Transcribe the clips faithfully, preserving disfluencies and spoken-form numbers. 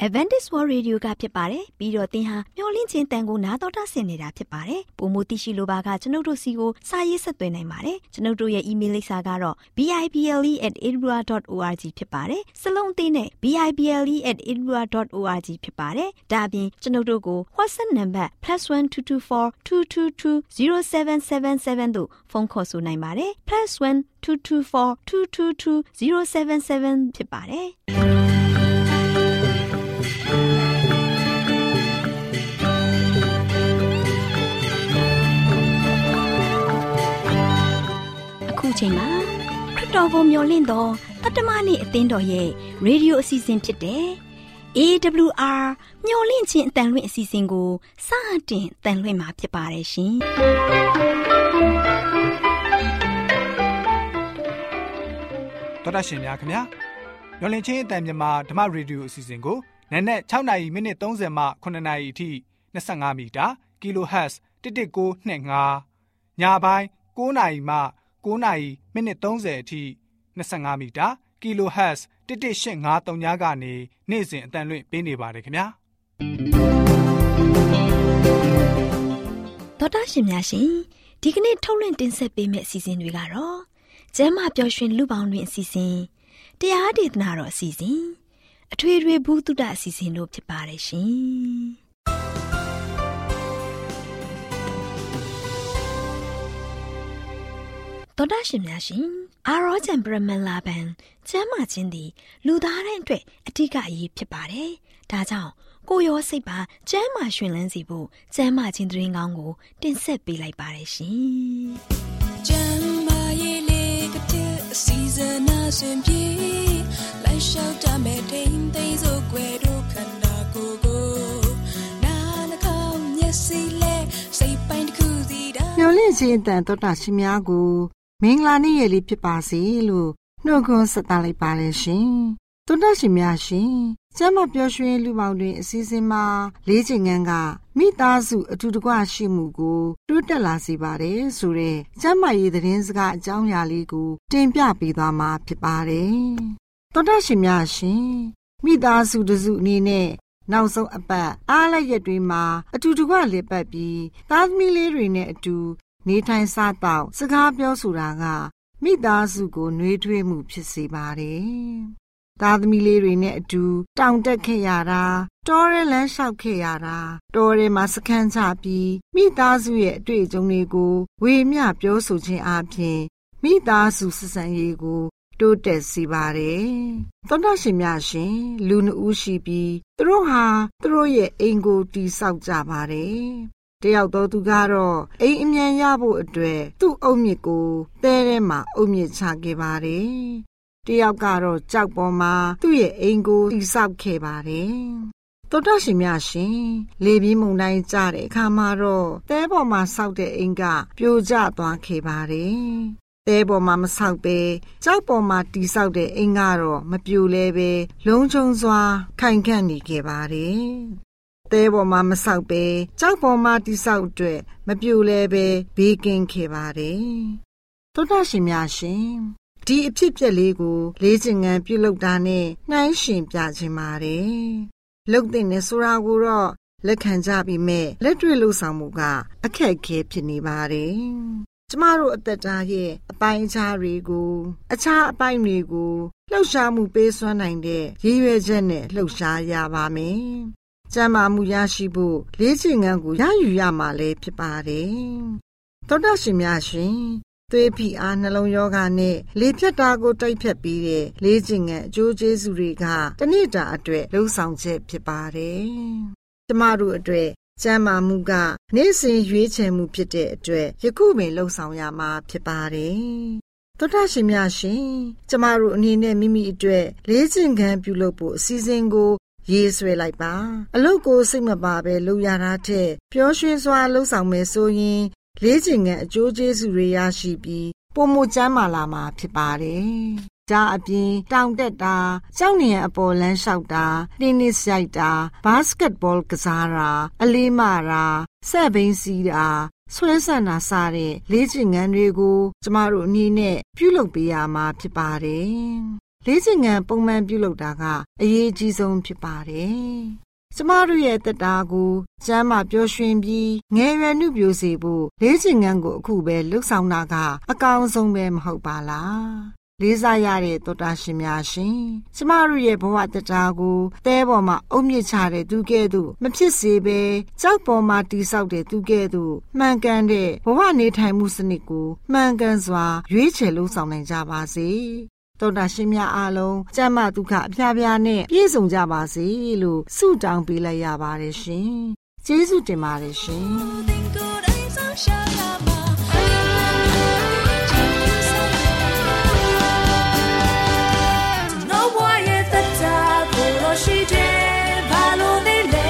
Adventist World Radio ကဖြစ်ပါတယ်ပြီးတော့သင်ဟာမျော်လင့်ခြင်းတန်ကိုနားတော်တာဆင်နေတာဖြစ်ပါတယ်ပုံမသိရှိလိုပါကကျွန်ုပ်တို့စီကိုစာရေးဆက်သွင်းနိုင်ပါတယ်ကျွန်ုပ်တို့ရဲ့ email လိပ်စာကတော့ b i b l e at a w r dot org ဖြစ်ပါတယ်စလုံးအသေးနဲ့ b i b l e at a w r dot org ဖြစ်ပါတယ်ဒါအပြင်ကျွန်ုပ်တို့ကို WhatsApp နံပါတ် plus one two two four two two two zero seven seven seven တို့ဖုန်းခေါ်ဆိုနိုင်ပါတယ် plus one two two four two two two zero seven seven ဖြစ်ပါတယ်အခုချိန်မှာခရစ်တော်ကိုမျှော်လင့်သောတတ္တမနေ့အသင်းတော်ရဲ့ရေဒီယိုအစီအစဉ်ဖြစ်တဲ့ A W R မျှော်လင့်ခြင်းအတန်လွင့်အစီအစဉ်ကိုစတင်တန်လွင့်မှာဖြစ်ပါတယ်ရှင်။တော်တာရှင်များခင်ဗျာမျှော်လင့်ခြင်းအတန်မြန်မာဓမ္မရေဒီယိုအစီအစဉ်ကိုနက်နက်၆နာရီမိနစ်၃၀မှ၇နာရီအထိ၂၅မီတာ Kilohertz တစ်တစ်ကိုနှစ်၅ညပိုင်း၉နာရီမှ၉နာရီမိနစ်၃၀အထိ၂၅မီတာ Kilohertz တစ်တစ်ရှစ်၅၃ညကနေနေ့စဉ်အတန်လွင့်ပေးနေပါတယ်ခင်ဗျာတော်တာရှင်များရှင်ဒီကနေ့ထုတ်လွှင့်တင်ဆက်ပေးမယ့်အစီအစဉ်တွေကတော့ကျမ်းမာပျော်ရွှင်လူပေါင်းတွင်အစီအစဉ်တရားဒေသနာတော်အစီအစဉ်အထွေထွေဘုဒ္ဓအစီအစဉ်တို့ဖြစ်ပါတယ်ရှင်တော်တာရှင်များရှင်အာရောဂျန်ပရမန်လာဘန်ကျမ်းမာခြင်းသည်လူသားတိုင်းအတွက်အထူးအရေးဖြစ်ပါတယ်ဒါကြောင့်ကိုယ်ရောစိတ်ပါကျမ်းမာရှင်လန်းစီဖို့ကျမ်းမာခြင်းသတင်းကောင်းကိုတင်ဆက်ပေးလိုက်ပါတယ်ရှင်ကျမ်းမာရေးလေးကတဲ့အစီအစဉ်အစဉ်ပြေလိုက်လျှောက်တမဲ့ထိန်သိမ်းစို့ွယ်တို့ခန္ဓာကိုယ်ကိုနာနှာခေါင်းမျက်စိလက်စိတ်ပိုင်းတစ်ခုစီတာမျော်လင့်ခြင်းအတန်တော်တာရှင်များကိုမင်္ဂလာနေ့ရလေးဖြစ်ပါစေလို့နှုတ်ခွန်းဆက်သလိုက်ပါလေရှင်တော်တာရှင်များရှင်ကျမ်းမာပျော်ရွှင်လူပေါင်းတွင်အစည်းအဝေးမှာလေးချိန်ငန်းကမိသားစုအထူးတကွရှိမှုကိုတိုးတက်လာစေပါတယ်ဆိုတဲ့ကျမ်းမာရေးသတင်းစကားအကြောင်းအရာလေးကိုတင်ပြပေးသွားမှာဖြစ်ပါတယ်တော်တာရှင်များရှင်မိသားစုတစုအနေနဲ့နောက်ဆုံးအပတ်အားလရက်တွေမှာအထူးတကွလည်ပတ်ပြီးသားသမီးလေးတွေနဲ့အတူနေထိုင်စားတော့စကားပြောဆိုတာကမိသားစုကိုနှွေးထွေးမှုဖြစ်စေပါတယ်။သားသမီးလေးတွေနဲ့အတူတောင်တက်ခဲ့ရတာတောရဲလမ်းလျှောက်ခဲ့ရတာတောရဲမှာစခန်းချပြီးမိသားစုရဲ့အတွေ့အကြုံတွေကိုဝေမျှပြောဆိုခြင်းအပြင်မိသားစုဆက်ဆံရေးကိုတိုးတက်စေပါတယ်။သောတာရှင်များရှင်လူနှစ်ဦးရှိပြီးသူတို့ဟာသူတို့ရဲ့အိမ်ကိုတည်ဆောက်ကြပါတယ်။တယောက်သောသူကတော့အိမ်အမြန်ရဖို့အတွက်သူ့အုတ်မြစ်ကိုတဲထဲမှာအုတ်မြစ်ချခဲ့ပါတယ်။တယောက်ကတော့ကြောက်ပေါ်မှာသူ့ရဲ့အိမ်ကိုတည်ဆောက်ခဲ့ပါတယ်။သောတာရှင်များရှင်လေပြင်းမုန်တိုင်းကြတဲ့အခါမှာတော့တဲပေါ်မှာဆောက်တဲ့အိမ်ကပြိုကျသွားခဲ့ပါတယ်။တဲပေါ်မှာမဆောက်ပဲကြောက်ပေါ်မှာတည်ဆောက်တဲ့အိမ်ကတော့မပြိုလဲပဲလုံးချုံစွာခိုင်ခန့်နေခဲ့ပါတယ်။တဲပေါ်မှာမဆောက်ပဲကြောက်ပေါ်မှာတည်ဆောက်အတွက်မပြိုလဲပဲဘေးကင်းခဲ့ပါတယ်။သောတာရှင်များရှင်ဒီအဖြစ်ပြက်လေးကိုလေးချင်ငံပြုလုပ်တာနဲ့နှိုင်းရှင်ပြခြင်းပါတယ်။လုတ်တဲ့နဲ့ဆိုတာကိုတော့လက်ခံကြပြီးမဲ့လက်တွေ့လှုပ်ဆောင်မှုကအခက်အခဲဖြစ်နေပါတယ်။ကျမတို့အသက်တာရဲ့အပိုင်းအခြားတွေကိုအခြားအပိုင်းတွေကိုလှုပ်ရှားမှုပေးစွမ်းနိုင်တဲ့ရည်ရွယ်ချက်နဲ့လှုပ်ရှားရပါမယ်။ကျန်းမာမှုရရှိဖို့လေးချင်ငံကိုရယူရမှာလည်းဖြစ်ပါတယ်။သောတာရှင်များရှင်သွေးဖိအားနှလုံးရောဂါနဲ့လေဖြတ်တာကိုတိုက်ဖြတ်ပြီးတဲ့လေးချင်ငံအကျိုးကျေးဇူးတွေကတနေ့တာအတွက်လှုပ်ဆောင်ချက်ဖြစ်ပါတယ်။ကျမတို့အတွက်ကျမ်းမာမှုကနေ့စဉ်ရွေးချယ်မှုဖြစ်တဲ့အတွက်ယခုပင်လှုပ်ဆောင်ရမှာဖြစ်ပါတယ်။သောတာရှင်များရှင်ကျမတို့အနေနဲ့မိမိအတွက်လေးချင်ခံပြုလုပ်ဖို့အစီအစဉ်ကိုရေးဆွဲလိုက်ပါအလုပ်ကိုစိတ်မပါပဲလုပ်ရတာထက်ပျော်ရွှင်စွာလှုပ်ဆောင်မယ်ဆိုရင်လေးချင်ငံအကျိုးကျေးဇူးတွေရရှိပြီးပုံမကျမ်းမာလာမှာဖြစ်ပါတယ်။ဒါအပြင်တောင်တက်တာကြောက်နေရအပေါ်လမ်းလျှောက်တာတင်းနစ်ရိုက်တာဘတ်စကတ်ဘောကစားတာအလေးမတာဆဲ့ဘိန်းစီးတာဆွဲဆန့်တာစတဲ့လေ့ကျင့်ခန်းတွေကိုကျမတို့အနေနဲ့ပြုလုပ်ပေးရမှာဖြစ်ပါတယ်လေ့ကျင့်ခန်းပုံမှန်ပြုလုပ်တာကအရေးအကြီးဆုံးဖြစ်ပါတယ်။ကျမတို့ရဲ့သက်တာကိုကျန်းမာပျော်ရွှင်ပြီးငယ်ရွယ်နှုတ်ပြစေဖို့လေ့ကျင့်ခန်းကိုအခုပဲလှုပ်ဆောင်တာကအကောင်းဆုံးပဲမဟုတ်ပါလား။လေးစားရတဲ့သောတာရှင်များရှင်ကျမတို့ရဲ့ဘဝတတာကိုသဲပေါ်မှာအုပ်မြစ်ချတဲ့သူကဲ့သို့မဖြစ်စေဘဲကြောက်ပေါ်မှာတိဆောက်တဲ့သူကဲ့သို့မှန်ကန်တဲ့ဘဝနေထိုင်မှုစနစ်ကိုမှန်ကန်စွာရွေးချယ်လို့ဆောင်နိုင်ကြပါစေသောတာရှင်များအားလုံးကျမ်းမာဒုက္ခအပြားပြားနဲ့ပြည့်စုံကြပါစေလို့ဆုတောင်းပေးလိုက်ရပါတယ်ရှင်ကျေးဇူးတင်ပါတယ်ရှင်ရှိတယ်ဘာလို့လဲလဲ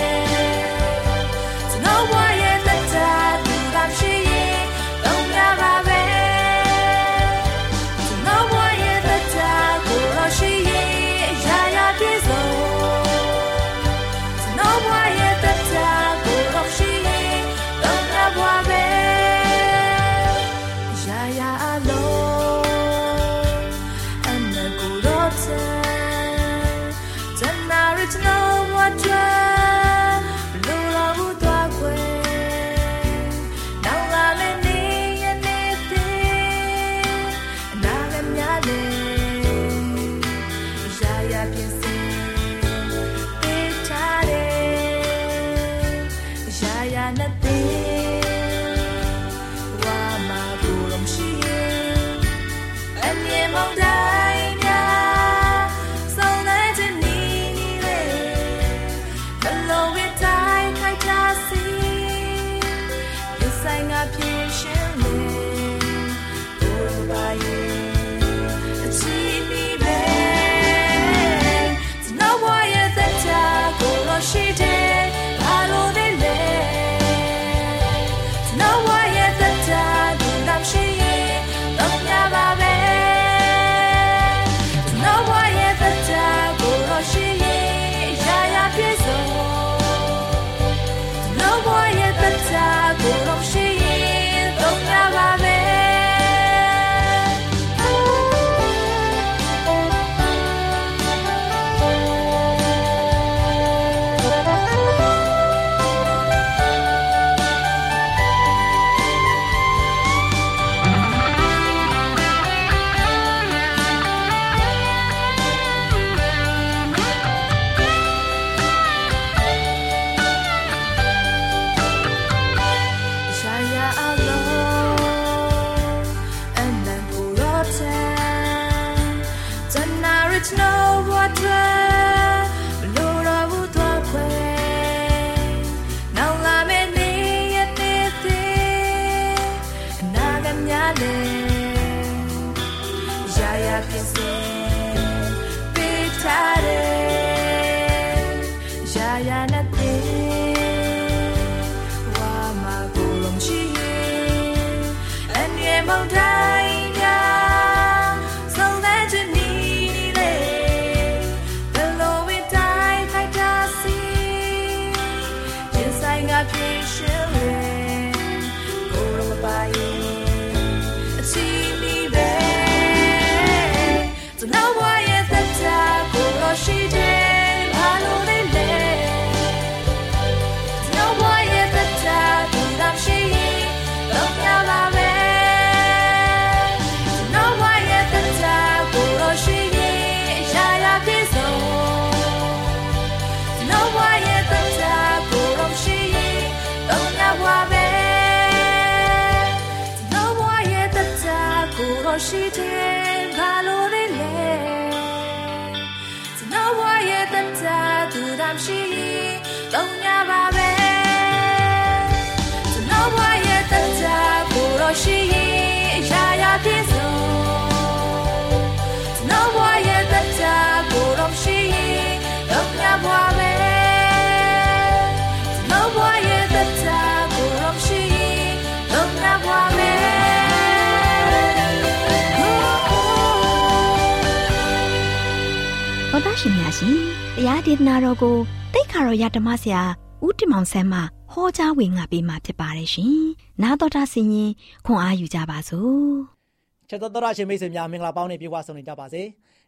ကျွန်တော်ဝါရဲ့လက်တာဒီကရှိရင်တော့ရပါပဲကျွန်တော်ဝါရဲ့လက်တာကိုရရှိရင်ရာရာပြည့်စုံကျွန်တော်ဝါရဲ့လက်တာကိုရရှိရင်တော့ရပါပဲရာရာအလုံးအနကူတော့To know what drive below la buta kwe now la le ni ne ti na le mya le ya ya pin se pe ta de ya ya na ti wa ma bu rom shi an ye mong dai nya so na je niရှိတယ်ဘာလို့လဲကျွန်တော်ဝါရဲ့တတသူတမ်းရှိတော့ညပါပဲကျွန်တော်ဝါရဲ့တတကိုရရှိရာရာပြည့်စုံကျွန်တော်ဝါရဲ့တတကိုရရှိတော့ညပါပဲကျွန်တော်ဝါရဲ့တတကိုရရှိတော့ညပါပဲသောတာရှင်များရှင်တရားဒေသနာတော်ကိုတိတ်ခါတော်ရဓမ္မဆရာဦးတင်မောင်ဆန်းမှဟောကြားဝင်ငါပေးมาဖြစ်ပါတယ်ရှင်။နာတော်တာဆင်ရင်ခွန်အားယူကြပါစို့။ချက်တော်တော်ရှင်မိတ်ဆွေများမင်္ဂလာပေါင်းနဲ့ပြေဝဆုံနေကြပါစေ။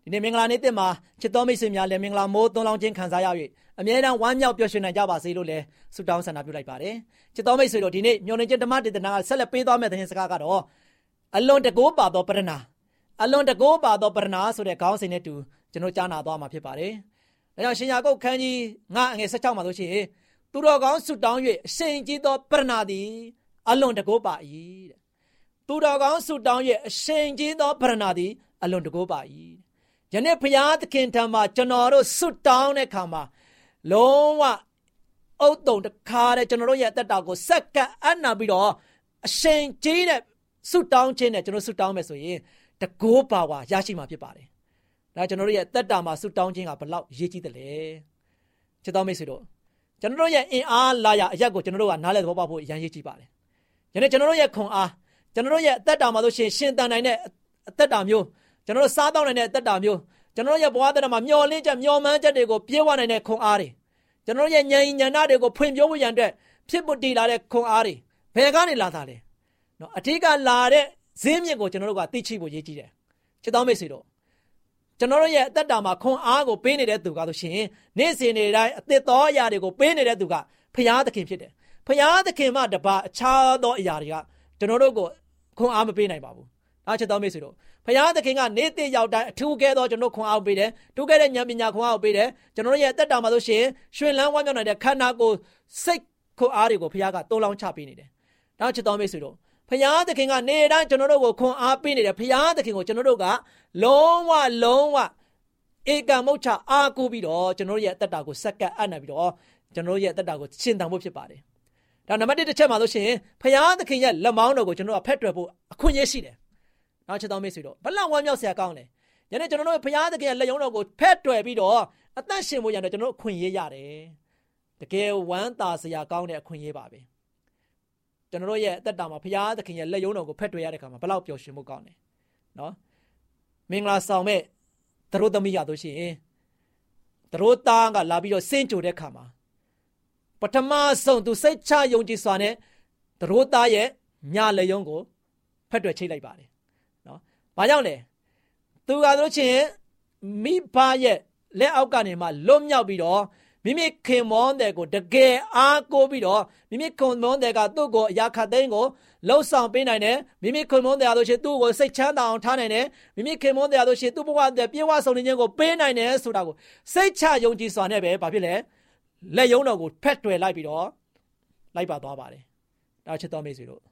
ဒီနေ့မင်္ဂလာနေ့တင်မှာချစ်တော်မိတ်ဆွေများလည်းမင်္ဂလာမိုးသွန်းလောင်းခြင်းခံစားရ၍အမြဲတမ်းဝမ်းမြောက်ပျော်ရွှင်နိုင်ကြပါစေလို့လည်းဆုတောင်းဆန္ဒပြုလိုက်ပါတယ်ချစ်တော်မိတ်ဆွေတို့ဒီနေ့မျှော်လင့်ခြင်းဓမ္မဒေသနာကဆက်လက်ပေးသွားမယ့်သတင်းစကားကတော့အလွန်တကိုးပါသောပရဏာအလွန်တကိုးပါသောပရဏာဆိုတဲ့ခေါင်းစဉ်နဲ့တူကျွန်တော်ကြားနာသွားမှာဖြစ်ပါတယ်ဒါကြောင့်ရှင်ယာကုပ်ခန်းကြီးငါအငယ်၁၆မှာဆိုရှင်သူတော်ကောင်းဆုတောင်း၍အရှိန်ကြီးသောပရဏာသည်အလွန်တကိုးပါ၏တဲ့သူတော်ကောင်းဆုတောင်း၍အရှိန်ကြီးသောပရဏာသည်အလွန်တကိုးပါ၏ယနေ့ဘုရားသခင်ထံမှာကျွန်တော်တို့ဆုတောင်းတဲ့အခါမှာလုံးဝအုတ်တုံတခါတည်းကျွန်တော်တို့ရဲ့အသက်တာကိုစက္ကန့်အနာပြီးတော့အရှိန်ကြီးတဲ့ဆုတောင်းခြင်းနဲ့ကျွန်တော်ဆုတောင်းမယ်ဆိုရင်တကိုးပါဝါရရှိမှာဖြစ်ပါတယ်ဒါကျွန်တော်တို့ရဲ့အသက်တာမှာဆုတောင်းခြင်းကဘယ်လောက်အရေးကြီးသလဲချစ်တော်မိတ်ဆွေတို့ကျွန်တော်တို့ရဲ့အင်အားလာရအရက်ကိုကျွန်တော်တို့ကနားလည်သဘောပေါက်ဖို့အရင်ရေးကြည့်ပါတယ်ယနေ့ကျွန်တော်တို့ရဲ့ခွန်အားကျွန်တော်တို့ရဲ့အသက်တာမှာဆိုရှင်ရှင်တန်နိုင်တဲ့အသက်တာမျိုးကျွန်တော်တို့စားတောင်းနိုင်တဲ့အသက်တာမျိုးကျွန်တော်တို့ရဲ့ဘဝသက်တာမှာမျောလင့်ချက်မျောမှန်းချက်တွေကိုပြေဝနိုင်တဲ့ခွန်အားတွေကျွန်တော်တို့ရဲ့ဉာဏ်ဉာဏ်တွေကိုဖွင့်ပြောဖို့ရန်အတွက်ဖြစ်ပေါ်တည်လာတဲ့ခွန်အားတွေဘယ်ကနေလာတာလဲနော်အထက်ကလာတဲ့ဇင်းမြစ်ကိုကျွန်တော်တို့ကသိချိဖို့ရေးကြည့်တယ်ချစ်တော်မိတ်ဆွေတို့ကျွန်တော်တို့ရဲ့အသက်တာမှာခွန်အားကိုပေးနေတဲ့သူကဆိုရှင်နေ့စဉ်နေ့တိုင်းအသက်သောအရာတွေကိုပေးနေတဲ့သူကဖခင်သခင်ဖြစ်တယ်ဖခင်သခင်မှတပါအခြားသောအရာတွေကကျွန်တော်တို့ကိုခွန်အားမပေးနိုင်ပါဘူးဒါချစ်တော်မိတ်ဆွေတို့ဖခင်သခင်ကနေ့တည့်ရောက်တိုင်းအထူးကဲသောကျွန်တော်ခွန်အားပေးတယ်ထူးကဲတဲ့ဉာဏ်ပညာခွန်အားပေးတယ်ကျွန်တော်တို့ရဲ့အသက်တာမှာဆိုရှင်ရွှင်လန်းဝမ်းမြောက်နိုင်တဲ့ခန္ဓာကိုယ်စိတ်ခွန်အားတွေကိုဖခင်ကတိုးလောင်းချပေးနေတယ်ဒါချစ်တော်မိတ်ဆွေတို့ဖခင်သခင်ကနေတိုင်းကျွန်တော်တို့ကိုခွန်အားပေးနေတယ်ဖခင်သခင်ကိုကျွန်တော်တို့ကလုံးဝလုံးဝဧကမုတ်ချအားကိုးပြီးတော့ကျွန်တော်ရဲ့အသက်တာကိုစက္ကန့်အပ်နေပြီးတော့ကျွန်တော်ရဲ့အသက်တာကိုရှင်းတန်ဖို့ဖြစ်ပါတယ်ဒါနံပါတ်တစ်တစ်ချက်မှာဆိုရှင်ဖခင်သခင်ရဲ့လက်မောင်းတော်ကိုကျွန်တော်ကဖက်တွယ်ဖို့အခွင့်အရေးရှိတယ်နောက်ချက်တော်မိတ်ဆွေတို့ဘလောက်ဝမ်းမြောက်စရာကောင်းလဲယနေ့ကျွန်တော်တို့ဖခင်သခင်ရဲ့လက်ရုံးတော်ကိုဖက်တွယ်ပြီးတော့အသက်ရှင်ဖို့ရတဲ့ကျွန်တော်တို့အခွင့်အရေးရတယ်တကယ်ဝမ်းသာစရာကောင်းတဲ့အခွင့်အရေးပါပဲကျွန်တော်တို့ရဲ့အသက်တာမှာဖခင်သခင်ရဲ့လက်ရုံးတော်ကိုဖက်တွယ်ရတဲ့အခါမှာဘလောက်ပျော်ရွှင်ဖို့ကောင်းလဲနော်မင်္ဂလာဆောင်မဲ့သူတို့သမီးရတို့ရှိရင်သူတို့သားကလာပြီးတော့စင်ကြိုတဲ့အခါမှာပထမဆုံးသူစိတ်ချယုံကြည်စွာနဲ့သူတို့သားရဲ့ညာလက်ရုံးကိုဖက်တွယ်ချိတ်လိုက်ပါတယ်နော်။ဘာကြောင့်လဲသူကတို့ချင်းမိဘရဲ့လက်အောက်ကနေမှလွတ်မြောက်ပြီးတော့မိမိခင်မောတဲ့ကိုတကယ်အားကိုးပြီးတော့မိမိခင်မောတဲ့ကသူ့ကိုအရာခတ်သိမ်းကိုလှုပ်ဆောင်ပေးနိုင်တယ်မိမိခင်မောတဲ့ဆိုရှင်သူ့ကိုစိတ်ချမ်းသာအောင်ထားနိုင်တယ်မိမိခင်မောတဲ့ဆိုရှင်သူ့ဘဝတဲ့ပြေဝဆုံးနေခြင်းကိုပေးနိုင်တယ်ဆိုတာကိုစိတ်ချယုံကြည်စွာနဲ့ပဲဘာဖြစ်လဲလက်ယုံတော်ကိုဖက်တွယ်လိုက်ပြီးတော့လိုက်ပါသွားပါတယ်ဒါချစ်တော်မိတ်ဆွေတို့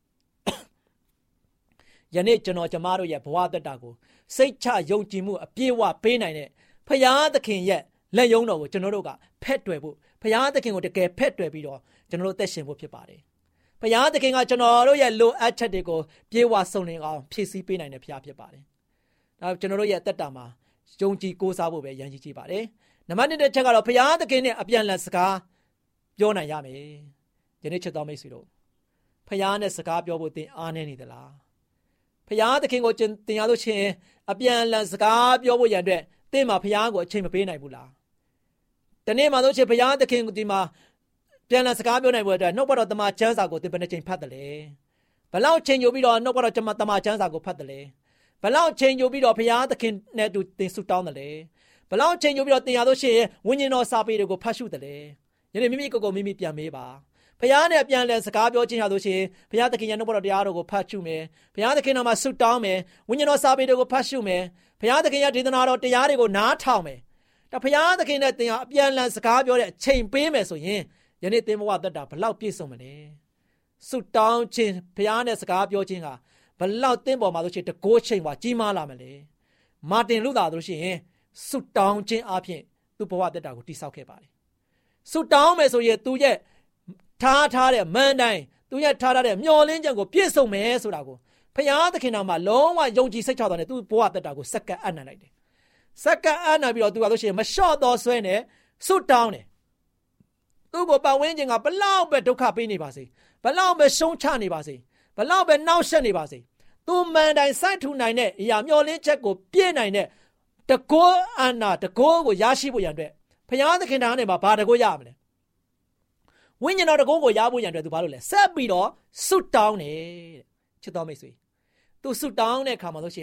ယနေ့ကျွန်တော်ကျမတို့ရဲ့ဘဝသက်တာကိုစိတ်ချယုံကြည်မှုအပြည့်အဝပေးနိုင်တဲ့ဖခင်သခင်ရဲ့လက်ယုံတော်ကိုကျွန်တော်တို့ကဖက်တွယ်ဖို့ဖခင်သခင်ကိုတကယ်ဖက်တွယ်ပြီးတော့ကျွန်တော်တို့သက်ရှင်ဖို့ဖြစ်ပါတယ်ဖခင်သခင်ကကျွန်တော်တို့ရဲ့လိုအပ်ချက်တွေကိုပြေဝဆုံလင်အောင်ဖြည့်ဆည်းပေးနိုင်တဲ့ဖခင်ဖြစ်ပါတယ်ဒါကျွန်တော်တို့ရဲ့အသက်တာမှာယုံကြည်ကိုးစားဖို့ပဲရည်ရည်ကြည့်ပါတယ်နံပါတ်တစ်ချက်ကတော့ဖခင်သခင်နဲ့အပြန်အလှန်စကားပြောနိုင်ရမယ်ယနေ့ချက်တော်မိတ်ဆွေတို့ဖခင်နဲ့စကားပြောဖို့သင်အားနေနေသလားဖခင်သခင်ကိုတင်ရလို့ချင်းအပြန်အလှန်စကားပြောဖို့ရန်အတွက်သင်မှာဖခင်ကိုအချိန်မပေးနိုင်ဘူးလားဒီနေ့မှဆိုချင်းဖခင်သခင်ဒီမှာပြန်လည်စကားပြောနိုင်ဖို့အတွက်နှုတ်ဘတော်တမန်ကျမ်းစာကိုသင်ဘယ်နှချိန်ဖတ်တယ်လဲဘလောက်ချိန်ယူပြီးတော့နှုတ်ဘတော်တမန်ကျမ်းစာကိုဖတ်တယ်လဲဘလောက်ချိန်ယူပြီးတော့ဖခင်သခင်နဲ့တူသင်ဆုတောင်းတယ်လဲဘလောက်ချိန်ယူပြီးတော့သင်ရလို့ရှိရင်ဝိညာဉ်တော်စာပေတွေကိုဖတ်ရှုတယ်လဲယနေ့မိမိကိုယ်ကိုမိမိပြန်မေးပါဖခင်နဲ့ပြန်လည်စကားပြောခြင်းဟာလို့ရှိရင်ဖခင်သခင်ရဲ့နှုတ်ဘတော်တရားတော်ကိုဖတ်ရှုမယ်ဖခင်သခင်တော်မှာဆုတောင်းမယ်ဝိညာဉ်တော်စာပေတွေကိုဖတ်ရှုမယ်ဖခင်သခင်ရဲ့ဒေသနာတော်တရားတွေကိုနားထောင်မယ်ဒါဖခင်သခင်နဲ့သင်ဟာအပြန်လည်စကားပြောတဲ့အချိန်ပေးမယ်ဆိုရင်ယနေ့သင်ဘဝသက်တာဘလောက်ပြည့်စုံမလဲဆုတောင်းခြင်းဘုရားနဲ့စကားပြောခြင်းကဘလောက်သင်ပေါ်မှာဆိုရှင်တကိုးချိန်ပါကြီးမားလာမလဲမာတင်လူသာဆိုရှင်ဆုတောင်းခြင်းအပြင်သူ့ဘဝသက်တာကိုတိဆောက်ခဲ့ပါတယ်ဆုတောင်းမယ်ဆိုရင်သူရဲ့ထားထားတဲ့မန်တိုင်းသူရဲ့ထားထားတဲ့မျောလင်းချက်ကိုပြည့်စုံမယ်ဆိုတာကိုဘုရားသခင်တော်မှာလုံးဝယုံကြည်စိတ်ချတော်နဲ့သူ့ဘဝသက်တာကိုစက္ကန့်အနှံ့လိုက်တယ်စက္ကန့်အနှံ့ပြီးတော့သူကဆိုရှင်မလျှော့တော်ဆွဲနဲ့ဆုတောင်းတယ်သူ့ကိုပတ်ဝန်းကျင်ကဘလောက်ပဲဒုက္ခပေးနေပါစေဘလောက်ပဲရှုံးချနေပါစေဘလောက်ပဲနှောက်ယှက်နေပါစေသူမန်တိုင်းစိုက်ထူနိုင်တဲ့အရာမျောလင်းချက်ကိုပြည့်နိုင်တဲ့တကောအနာတကောကိုရရှိဖို့ရန်အတွက်ဘုရားသခင်တော်နဲ့မှာဘာတကောရမလဲဝိညာဉ်တော်တကောကိုရဖို့ရန်အတွက်သူဘာလို့လဲဆက်ပြီးတော့ဆုတောင်းတယ်တဲ့ချစ်တော်မိတ်ဆွေသူဆုတောင်းတဲ့အခါမှာဆိုရှင်တော့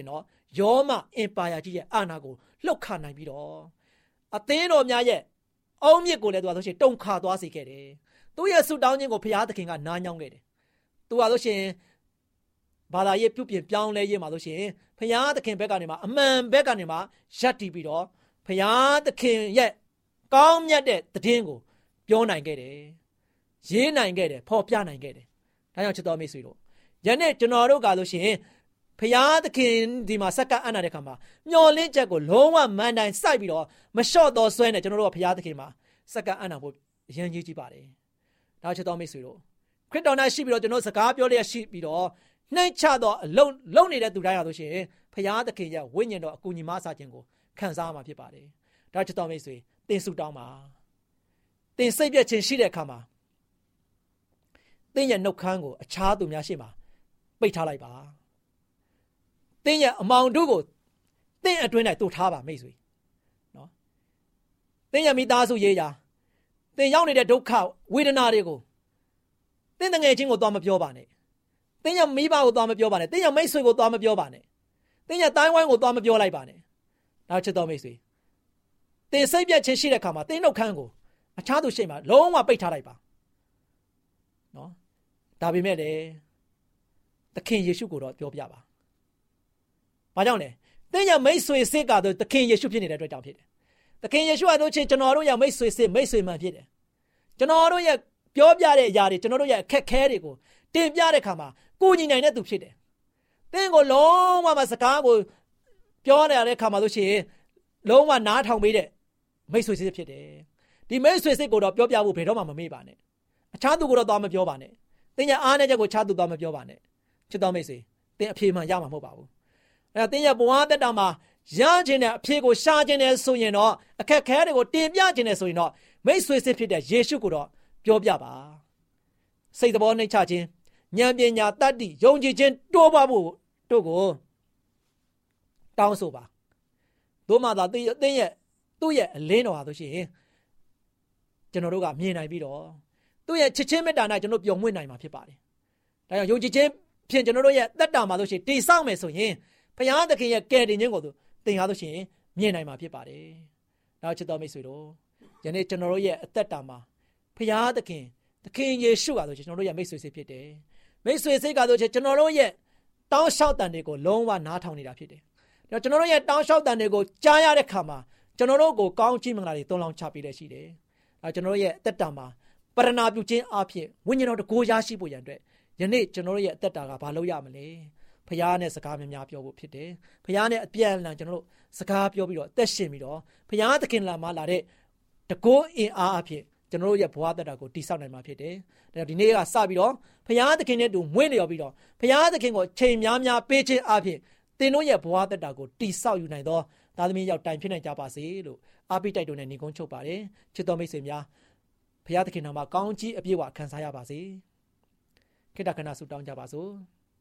ယောမအင်ပါယာကြီးရဲ့အာဏာကိုလှုပ်ခါနိုင်ပြီးတော့အသင်းတော်များရဲ့အုံမြစ်ကိုလည်းသူကဆိုရှင်တုံခါသွားစေခဲ့တယ်သူ့ရဲ့ဆုတောင်းခြင်းကိုဘုရားသခင်ကနားညောင်းခဲ့တယ်သူကဆိုရှင်ဘာသာရေးပြုပြင်ပြောင်းလဲရေးမှာဆိုရှင်ဘုရားသခင်ဘက်ကနေမှာအမှန်ဘက်ကနေမှာရပ်တည်ပြီးတော့ဘုရားသခင်ရဲ့ကောင်းမြတ်တဲ့တည်င်းကိုပြောနိုင်ခဲ့တယ်ရေးနိုင်ခဲ့တယ်ဖော်ပြနိုင်ခဲ့တယ်ဒါကြောင့်ချစ်တော်မိတ်ဆွေတို့ယနေ့ကျွန်တော်တို့ကဆိုရှင်ဖျားသခင်ဒီမှာစက္ကအနာတဲ့ခါမှာမျော်လင့်ချက်ကိုလုံးဝမှန်တိုင်းစိုက်ပြီးတော့မလျှော့တော့ဆွဲနေကျွန်တော်တို့ကဖျားသခင်မှာစက္ကအနာဖို့အရင်ကြီးကြည့်ပါတယ်ဒါချစ်တော်မိတ်ဆွေတို့ခရစ်တော်၌ရှိပြီးတော့ကျွန်တော်စကားပြောလျက်ရှိပြီးတော့နှိမ့်ချတော့အလုံးလုံးနေတဲ့သူတိုင်းရဆိုရှင်ဖျားသခင်ရဲ့ဝိညာဉ်တော်အကူညီမဆာခြင်းကိုခံစားမှာဖြစ်ပါတယ်ဒါချစ်တော်မိတ်ဆွေသင်ဆုတောင်းပါသင်စိတ်ပြည့်ခြင်းရှိတဲ့အခါမှာသင်ရဲ့နှုတ်ခမ်းကိုအခြားသူများရှေ့မှာပိတ်ထားလိုက်ပါသင်ရဲ့အမောင်တို့ကိုသင်အတွင်း၌တို့ထားပါမိတ်ဆွေနော်သင်ရဲ့မိသားစုရေးရာသင်ရောက်နေတဲ့ဒုက္ခဝေဒနာတွေကိုသင်တငယ်ချင်းကိုသွားမပြောပါနဲ့သင်ရဲ့မိဘကိုသွားမပြောပါနဲ့သင်ရဲ့မိတ်ဆွေကိုသွားမပြောပါနဲ့သင်ရဲ့တိုင်းဝိုင်းကိုသွားမပြောလိုက်ပါနဲ့နောက်ချစ်တော်မိတ်ဆွေသင်စိတ်ပြည့်ခြင်းရှိတဲ့အခါမှာသင်နှုတ်ခမ်းကိုအခြားသူရှေ့မှာလုံးဝပိတ်ထားလိုက်ပါနော်ဒါပေမဲ့လည်းသခင်ယေရှုကိုတော့ပြောပြပါဘာကြောင့်လဲသင်ရဲ့မိတ်ဆွေစစ်ကတော့သခင်ယေရှုဖြစ်နေတဲ့အတွက်ကြောင့်ဖြစ်တယ်သခင်ယေရှုအတို့ချင်းကျွန်တော်တို့ရဲ့မိတ်ဆွေစစ်မိတ်ဆွေမှန်ဖြစ်တယ်ကျွန်တော်တို့ရဲ့ပြောပြတဲ့အရာတွေကျွန်တော်တို့ရဲ့အခက်ခဲတွေကိုတင်ပြတဲ့အခါမှာကိုညီနိုင်တဲ့သူဖြစ်တယ်သင်ကိုလုံးဝမစကားကိုပြောရတဲ့အခါမှာဆိုရှင်လုံးဝနားထောင်ပေးတဲ့မိတ်ဆွေစစ်ဖြစ်တယ်ဒီမိတ်ဆွေစစ်ကိုတော့ပြောပြဖို့ဘယ်တော့မှမမေ့ပါနဲ့အခြားသူကိုတော့သွားမပြောပါနဲ့သင်ရဲ့အားနည်းချက်ကိုခြားသူသွားမပြောပါနဲ့ချစ်တော်မိတ်ဆွေသင်အဖြေမှန်ရမှာမဟုတ်ပါဘူးအဲသင်ရဲ့ဘဝတက်တာမှာရခြင်းနဲ့အဖြေကိုရှာခြင်းနဲ့ဆိုရင်တော့အခက်ခဲတွေကိုတင်ပြခြင်းနဲ့ဆိုရင်တော့မိတ်ဆွေစစ်ဖြစ်တဲ့ယေရှုကိုတော့ပြောပြပါစိတ်တော်နှိမ့်ချခြင်းဉာဏ်ပညာတတ်သိယုံကြည်ခြင်းတိုးပွားဖို့တို့ကိုတောင်းဆိုပါတို့မှသာသင်ရဲ့သူ့ရဲ့အလင်းတော်ဟာဆိုရှင်ကျွန်တော်တို့ကမြင်နိုင်ပြီးတော့သူ့ရဲ့ချစ်ချင်းမေတ္တာနဲ့ကျွန်တော်ပျော်မွေ့နိုင်မှာဖြစ်ပါတယ်ဒါကြောင့်ယုံကြည်ခြင်းဖြင့်ကျွန်တော်တို့ရဲ့သက်တာမှာဆိုရှင်တည်ဆောက်မယ်ဆိုရင်ဘုရားသခင်ရဲ့ကယ်တင်ခြင်းကိုသူသင်ဟာဆိုရှင်မြင်နိုင်မှာဖြစ်ပါတယ်နောက်ချစ်တော်မိတ်ဆွေတို့ယနေ့ကျွန်တော်တို့ရဲ့အသက်တာမှာဘုရားသခင်သခင်ယေရှုကဆိုရှင်ကျွန်တော်တို့ရဲ့မိတ်ဆွေစိတ်ဖြစ်တယ်မိတ်ဆွေစိတ်ကဆိုရှင်ကျွန်တော်တို့ရဲ့တောင်းလျှောက်တန်တွေကိုလုံးဝနားထောင်နေတာဖြစ်တယ်ဒါကျွန်တော်တို့ရဲ့တောင်းလျှောက်တန်တွေကိုကြားရတဲ့ခါမှာကျွန်တော်တို့ကိုကောင်းချီးမင်္ဂလာတွေသွန်လောင်းချပေးတဲ့ရှိတယ်အဲကျွန်တော်တို့ရဲ့အသက်တာမှာပရဏာပြုခြင်းအဖြစ်ဝိညာဉ်တော်တကိုးရရှိဖို့ရန်အတွက်ယနေ့ကျွန်တော်တို့ရဲ့အသက်တာကဘာလို့ရမလဲဖခင်နဲ့စကားများများပြောဖို့ဖြစ်တယ်ဖခင်နဲ့အပြန်အလှန်ကျွန်တော်တို့စကားပြောပြီးတော့အသက်ရှင်ပြီးတော့ဖခင်သခင်လာမှလာတဲ့တကိုးအင်အားအဖြစ်ကျွန်တော်တို့ရဲ့ဘဝသက်တာကိုတည်ဆောက်နိုင်မှာဖြစ်တယ်ဒါကြောင့်ဒီနေ့ကစပြီးတော့ဖခင်သခင်နဲ့တူမွေးလျော်ပြီးတော့ဖခင်သခင်ကိုချိန်များများပေးခြင်းအဖြစ်သင်တို့ရဲ့ဘဝသက်တာကိုတည်ဆောက်ယူနိုင်သောသားသမီးရောက်တိုင်ဖြစ်နိုင်ကြပါစေလို့အားပေးတိုက်တွန်းနေနေကုန်းချုပ်ပါတယ်ချစ်တော်မိတ်ဆွေများဘုရားသခင်နာမှာကောင်းကြီးအပြည့်အဝခံစားရပါစေခေတ္တခဏဆုတောင်းကြပါစို့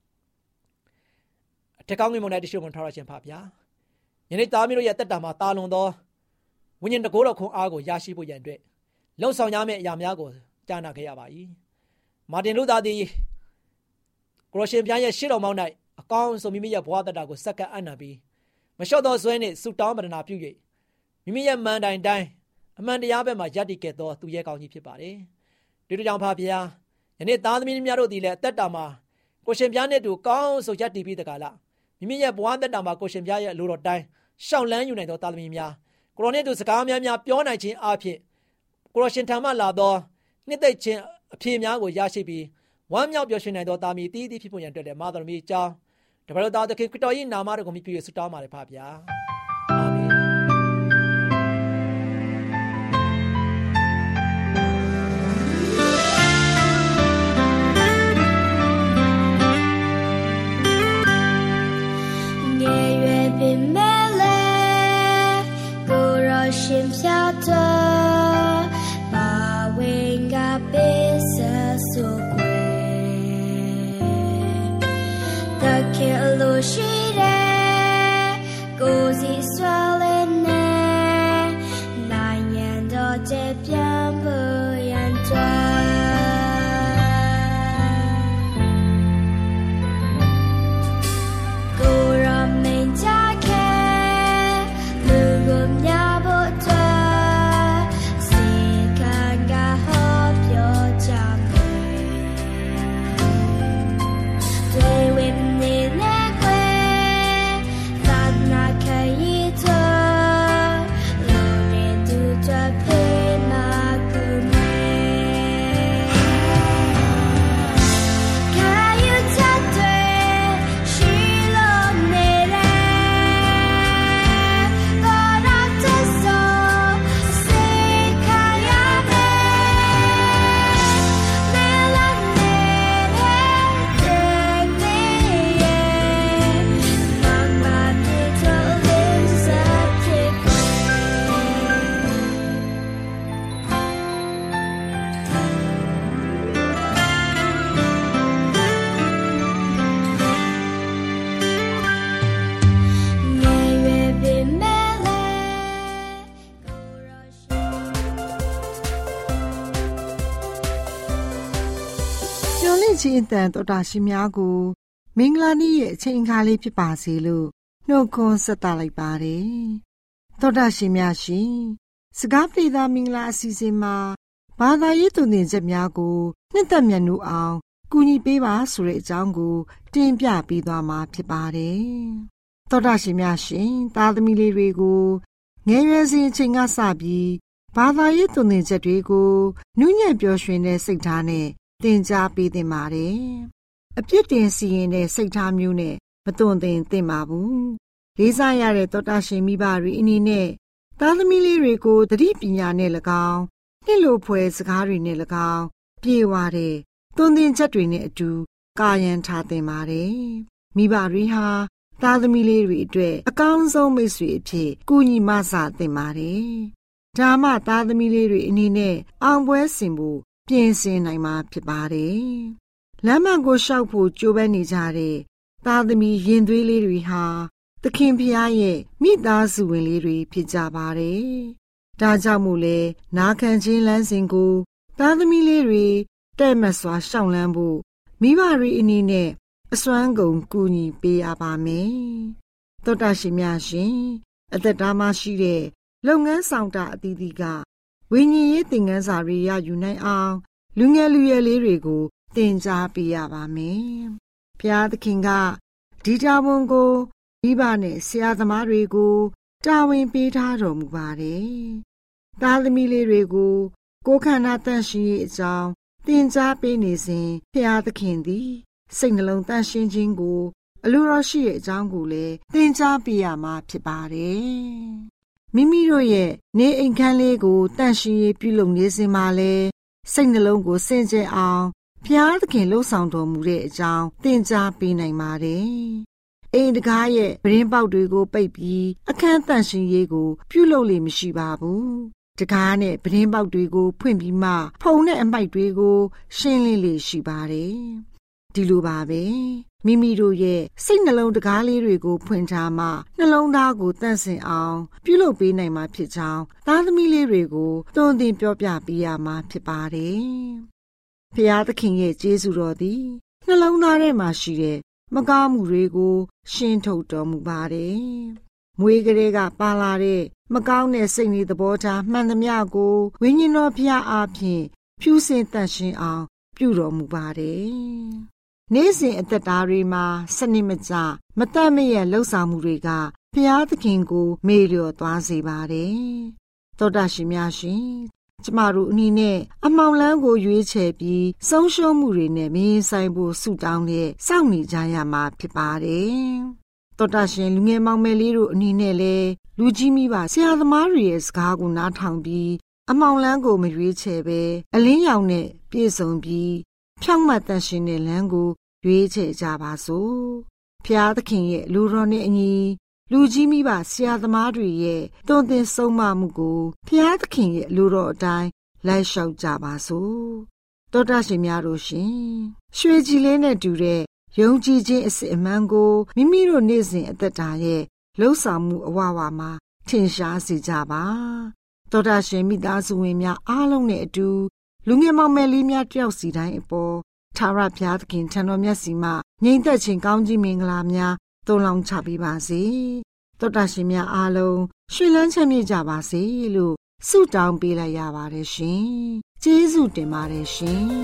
အထက်ကောင်းကင်ဘုံ၌တရှိခွန်ထောက်ရခြင်းဖပါဗျာယနေ့သားမီးတို့ရဲ့တက်တာမှာတာလွန်သောဝိညာဉ်တကိုးတော်ခွန်အားကိုရရှိဖို့ရန်အတွက်လုံဆောင်ရမယ့်အရာများကိုကြားနာခဲ့ရပါ၏မာတင်လူသားသည်ကိုရရှင်ပြားရဲ့ရှေ့တော်မောင်း၌အကောင်းဆုံးမိမိရဲ့ဘဝတက်တာကိုစက္ကန့်အံ့နာပြီးမလျှော့သောဆွဲနှင့်ဆုတောင်းပတနာပြု၍မိမိရဲ့မန်တိုင်တိုင်းအမှန်တရားဘက်မှာယက်တည်ခဲ့သောသူရဲ့ကောင်းကြီးဖြစ်ပါတယ်ဒီလိုကြောင့်ဖပါဗျာယနေ့သားသမီးများတို့သည်လည်းအသက်တာမှာကိုရှင်ပြားနဲ့တူကောင်းဆိုယက်တည်ပြီးတကားလားမိမိရဲ့ဘဝသက်တာမှာကိုရှင်ပြားရဲ့အလိုတော်တိုင်းရှောင်လန်းယူနိုင်သောသားသမီးများကိုရောနဲ့တူစကားများများပြောနိုင်ခြင်းအဖြစ်ကိုရောရှင်ထံမှလာသောနှစ်သိမ့်ခြင်းအဖြစ်များကိုရရှိပြီးဝမ်းမြောက်ပျော်ရွှင်နိုင်သောသားမီးတည်တည်ဖြစ်ပေါ်ရန်အတွက်လည်းမာတော်မီးအကြောင်းတပည့်တော်သခင်ခရစ်တော်၏နာမတော်ကိုမြှုပ်ပြီးဆုတောင်းပါတယ်ဖပါဗျာအာမင်ရှင်ဖြာတော်ဘာဝင်ကပေးဆဆုကွယ်တကယ်လို့ရှိတယ်ကိုစီမျော်လင့်ခြင်းအတန်တော်တာရှင်များကိုမင်္ဂလာနေ့ရဲ့အချိန်အခါလေးဖြစ်ပါစေလို့နှုတ်ခွန်းဆက်သလိုက်ပါတယ်တော်တာရှင်များရှင်စကားပြေသာမင်္ဂလာအစီအစဉ်မှာဘာသာရေးသွန်သင်ချက်များကိုနှစ်သက်မြတ်နိုးအောင်ကူညီပေးပါဆိုတဲ့အကြောင်းကိုတင်ပြပေးသွားမှာဖြစ်ပါတယ်တော်တာရှင်များရှင်သားသမီးလေးတွေကိုငယ်ရွယ်စဉ်အချိန်ကစပြီးဘာသာရေးသွန်သင်ချက်တွေကိုနုညံ့ပျော်ရွှင်တဲ့စိတ်ထားနဲ့သင်ကြားပေးသင့်ပါတယ်။အပြစ်တင်စီရင်တဲ့စိတ်ထားမျိုးနဲ့မသွန်သင်သင့်ပါဘူး။လေးစားရတဲ့သောတာရှင်မိဘတွေအနေနဲ့သားသမီးလေးတွေကိုသတိပညာနဲ့၎င်းနှစ်လိုဖွယ်စကားတွေနဲ့၎င်းပြေဝတဲ့သွန်သင်ချက်တွေနဲ့အတူကာယံထားသင့်ပါတယ်။မိဘတွေဟာသားသမီးလေးတွေအတွက်အကောင်းဆုံးမိတ်ဆွေအဖြစ်ကူညီမဆသင့်ပါတယ်။ဒါမှသားသမီးလေးတွေအနေနဲ့အောင်ပွဲဆင်ဖို့ပြင်ဆင်နိုင်မှာဖြစ်ပါတယ်။လမ်းမကိုလျှောက်ဖို့ကြိုးပမ်းနေကြတဲ့သားသမီးရင်သွေးလေးတွေဟာသခင်ဖျားရဲ့မိသားစုဝင်လေးတွေဖြစ်ကြပါတယ်။ဒါကြောင့်မို့လဲနာခံခြင်းလမ်းစဉ်ကိုသားသမီးလေးတွေတဲ့မစွာရှောင်လန်းဖို့မိဘတွေအနေနဲ့အစွမ်းကုန်ကူညီပေးရပါမယ်။သောတာရှင်များရှင်အသက်တာမှရှိတဲ့လုပ်ငန်းဆောင်တာအသီးသီးကဝိညာဉ်ရေးသင်ခန်းစာတွေရယူနိုင်အောင်လူငယ်လူရွယ်လေးတွေကိုသင်ကြားပေးရပါမယ်။ဘုရားသခင်ကဒီတာဝန်ကိုမိဘနဲ့ဆရာသမားတွေကိုတာဝန်ပေးထားတော်မူပါတယ်။သားသမီးလေးတွေကိုကိုယ်ခန္ဓာတန်ရှင်းရေးအကြောင်းသင်ကြားပေးနေစဉ်ဘုရားသခင်သည်စိတ်နှလုံးတန်ရှင်းခြင်းကိုအလိုတော်ရှိတဲ့အကြောင်းကိုလည်းသင်ကြားပေးရမှာဖြစ်ပါတယ်။မိမိတို့ရဲ့နေအိမ်ခန်းလေးကိုတန့်ရှင်းရေးပြုလုပ်နေစဉ်မှာလဲစိတ်နှလုံးကိုစင်ကြယ်အောင်ဘုရားသခင်လှူဆောင်တော်မူတဲ့အကြောင်းသင်ကြားပေးနိုင်ပါတယ်။အိမ်တကားရဲ့ပရင်းပေါက်တွေကိုပိတ်ပြီးအခန်းတန့်ရှင်းရေးကိုပြုလုပ်လေမရှိပါဘူး။တကားနဲ့ပရင်းပေါက်တွေကိုဖွင့်ပြီးမှဖုံနဲ့အမိုက်တွေကိုရှင်းလင်းလေရှိပါတယ်။ဒီလိုပါပဲမိမိတို့ရဲ့စိတ်နှလုံးတကားလေးတွေကိုဖွင့်ထားမှနှလုံးသားကိုတန့်စင်အောင်ပြုလုပ်ပေးနိုင်မှာဖြစ်ကြောင်းသားသမီးလေးတွေကိုသွန်သင်ပြောပြပေးရမှာဖြစ်ပါတယ်။ဖျားသခင်ရဲ့ကျေးဇူးတော်သည်နှလုံးသားထဲမှာရှိတဲ့မကောင်းမှုတွေကိုရှင်းထုတ်တော်မူပါတယ်။မွေးကလေးကပါလာတဲ့မကောင်းတဲ့စိတ်နေသဘောထားမှန်သမျှကိုဝိညာဉ်တော်ဖျားအားဖြင့်ဖြူစင်တန့်ရှင်းအောင်ပြုတော်မူပါတယ်။နေ့စဉ်အသက်တာတွေမှာစနစ်မကျမတတ်မရဲ့လှုပ်ဆောင်မှုတွေကဘုရားသခင်ကိုမေ့လျော့သွားစေပါတယ်။သောတာရှင်များရှင်ကျမတို့အနေနဲ့အမှောင်လန်းကိုရွေးချယ်ပြီးဆုံးရှုံးမှုတွေနဲ့မင်းဆိုင်ဖို့ဆုတောင်းနဲ့စောင့်နေကြရမှာဖြစ်ပါတယ်။သောတာရှင်လူငယ်မောင်မယ်လေးတို့အနေနဲ့လည်းလူကြီးမိဘဆရာသမားတွေရဲ့စကားကိုနားထောင်ပြီးအမှောင်လန်းကိုမရွေးချယ်ပဲအလင်းရောင်နဲ့ပြည့်စုံပြီးဖြောင့်မတ်တန်ရှင်းတဲ့လမ်းကိုရွေးချယ်ကြပါစို့ဖျားသခင်ရဲ့လူတော်နဲ့အညီလူကြီးမိဘဆရာသမားတွေရဲ့သွန်သင်ဆုံးမမှုကိုဖျားသခင်ရဲ့လူတော်အတိုင်းလိုက်လျှောက်ကြပါစို့တောတာရှင်များတို့ရှင်ရွှေကြည်လေးနဲ့တူတဲ့ယုံကြည်ခြင်းအစစ်အမှန်ကိုမိမိတို့နေ့စဉ်အသက်တာရဲ့လှုပ်ဆောင်မှုအဝဝမှာထင်ရှားစေကြပါတောတာရှင်မိသားစုဝင်များအားလုံးနဲ့အတူလူငယ်မောင်မယ်လေးများတယောက်စီတိုင်းအပေါ်ထာဝရဘုရားသခင်ထံတော်မြတ်စီမှငြိမ်သက်ခြင်းကောင်းကြီးမင်္ဂလာများသုံးလောင်းချပေးပါစေ။သောတာရှင်များအားလုံးရွှင်လန်းချမ်းမြေ့ကြပါစေလို့ဆုတောင်းပေးလိုက်ရပါတယ်ရှင်။ကျေးဇူးတင်ပါတယ်ရှင်။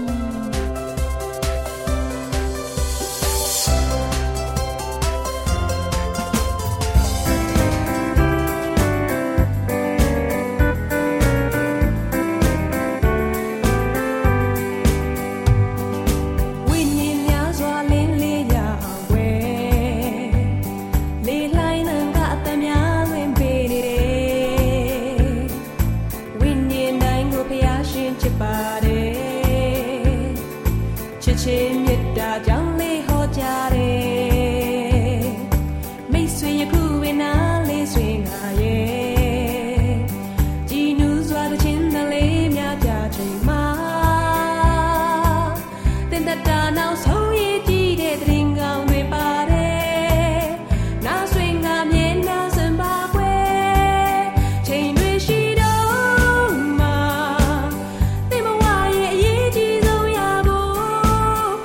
Oh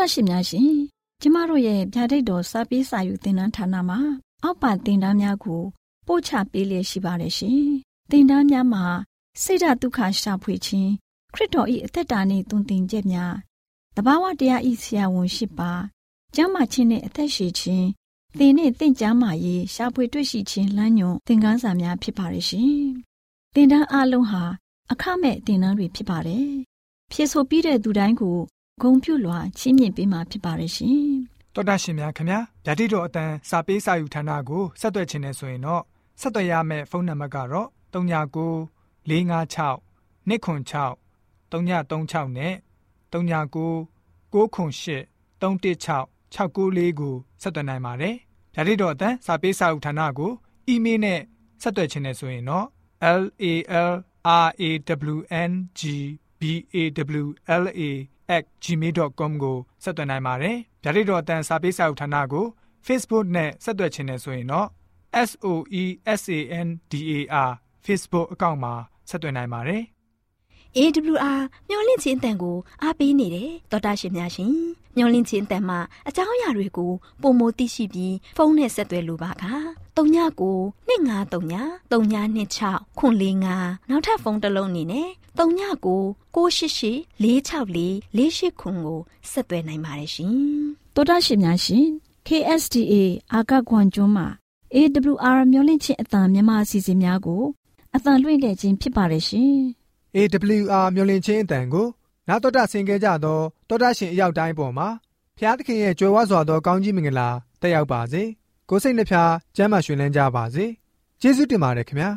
ရှင်များရှင်ကျမတို့ရဲ့ဗျာဒိတ်တော်စာပေးစာယူသင်တန်းဌာနမှာအောက်ပါသင်တန်းများကိုပို့ချပေးလျက်ရှိပါတယ်ရှင်သင်တန်းများမှာစိတ်ဓာတ်ဒုက္ခရှာဖွေခြင်းခရစ်တော်၏အသက်တာနှင့်သွန်သင်ချက်များတဘာဝတရားဤဆရာဝန်ရှိပါကျမ်းမာခြင်းနှင့်အသက်ရှည်ခြင်းသင်နှင့်သင်ကျမ်းမာရေးရှာဖွေတွေ့ရှိခြင်းလမ်းညွန်သင်ခန်းစာများဖြစ်ပါရဲ့ရှင်သင်တန်းအလုံးဟာအခမဲ့သင်တန်းတွေဖြစ်ပါတယ်ဖြစ်ဆိုပြီးတဲ့သူတိုင်းကိုဂုဏ်ပြုလွှာချီးမြှင့်ပေးမှာဖြစ်ပါရဲ့ရှင်တော်တာရှင်များခင်ဗျာဗျာဒိတ်တော်အတန်းစာပေးစာယူဌာနကိုဆက်သွယ်ခြင်းနဲ့ဆိုရင်တော့ဆက်သွယ်ရမယ့်ဖုန်းနံပါတ်ကတော့၃၉၉ ၄၅၆ ၂ခွန်၆ ၃ည၃၆နဲ့၃ည၉ ၉ခွန်၈ ၃၁၆ ၆၉၄ကိုဆက်သွယ်နိုင်ပါတယ်ဗျာဒိတ်တော်အတန်းစာပေးစာယူဌာနကိုအီးမေးလ်နဲ့ဆက်သွယ်ခြင်းနဲ့ဆိုရင်တော့ l a l r a w n g b a w l a at gmail dot com ကိုဆက်သွယ်နိုင်ပါတယ်။ဗျာဒိတ်တော်အတန်းစာပေးစာယူဌာနကို Facebook နဲ့ဆက်သွယ်ခြင်းနဲ့ဆိုရင်တော့ S O E S A N D A R Facebook အကောင့်မှာဆက်သွယ်နိုင်ပါတယ်။အေ ဒဘလျူ အာ မျော်လင့်ခြင်းအတန်ကိုအားပေးနေတယ်တော်တာရှင်များရှင်မျော်လင့်ခြင်းအတန်မှာအကြောင်းအရာတွေကိုပုံမသိရှိပြီးဖုန်းနဲ့ဆက်သွယ်လိုပါက၃ညကို၂၅၃ည၃ည၂၆ခွန်၄၅နောက်ထပ်ဖုန်းတစ်လုံးနေနဲ့၃ညကို၉၈၈၄၆၄၄၈ခွန်ကိုဆက်သွယ်နိုင်ပါတယ်ရှင်တော်တာရှင်များရှင် K S D A အာကခွန်ကျွန်းမှာ A W R မျော်လင့်ခြင်းအတန်မြန်မာအစီအစဉ်များကိုအတန်လွှင့်ခဲ့ခြင်းဖြစ်ပါတယ်ရှင် A W R မျော်လင့်ခြင်းအတန်ကိုနာတော်တာဆင်ခဲ့ကြသောတော်တာရှင်အရောက်တိုင်းပေါ်မှာဖျားသခင်ရဲ့ကြွယ်ဝစွာသောကောင်းကြီးမင်္ဂလာတက်ရောက်ပါစေကိုယ်စိတ်နှဖျားကျမ်းမာရွှင်လန်းကြပါစေကျေးဇူးတင်ပါတယ်ခင်ဗျာ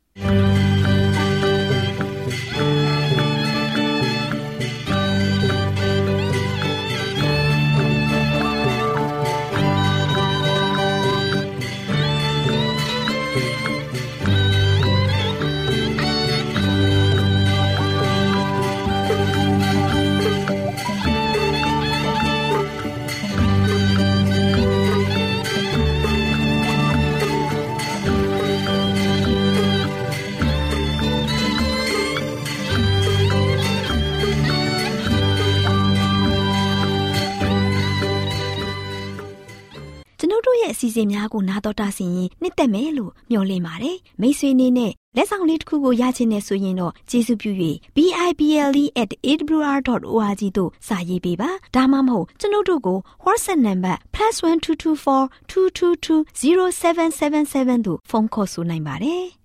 အစီအစဉ်များကိုနားတော်တာဆင်ရင်နှစ်သက်မယ်လို့မျှော်လင့်ပါတယ်မိတ်ဆွေနေနဲ့လက်ဆောင်လေးတစ်ခုကိုရချင်နေဆိုရင်တော့ကျေးဇူးပြု၍ b i b l e at a w r dot org သို့စာရေးပေးပါဒါမှမဟုတ်ကျွန်ုပ်တို့ကို WhatsApp နံပါတ် plus one two two four two two two zero seven seven seven သို့ဖုန်းခေါ်ဆိုနိုင်ပါတယ်